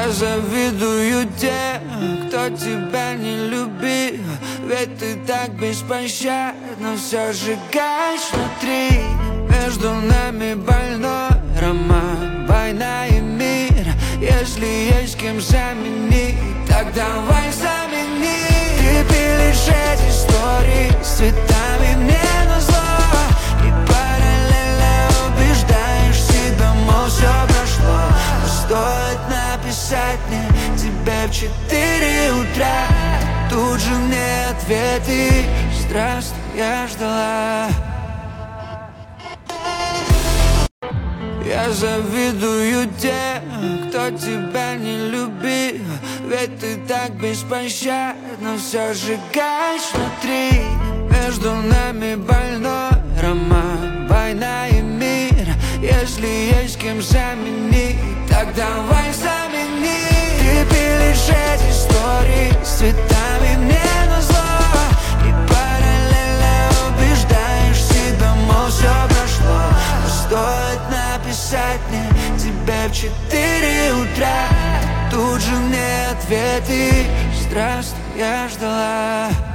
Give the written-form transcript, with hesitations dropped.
Я завидую тем, кто тебя не любил, ведь ты так беспощадно все сжигаешь внутри. Между нами больной роман, война и мир. Если есть кем заменить, так давай замени. Ты пилишь эти истории с цветами мне назло, и параллельно убеждаешь себя, мол, все прошло. Но стоит написать мне тебе в 4 утра, тут же мне ответы. Здравствуй, я ждала. Я завидую тем, кто тебя не любил, ведь ты так беспощадно все сжигаешь внутри. Между нами больной роман, война и мир. Если есть кем заменить, так давай замени. Ты пилишь эти истории с цветами мне назло, и параллельно убеждаешь себя, мол, все прошло. Но стоит написать мне тебе в 4 утра, тут же мне ответы. Здравствуй, я ждала.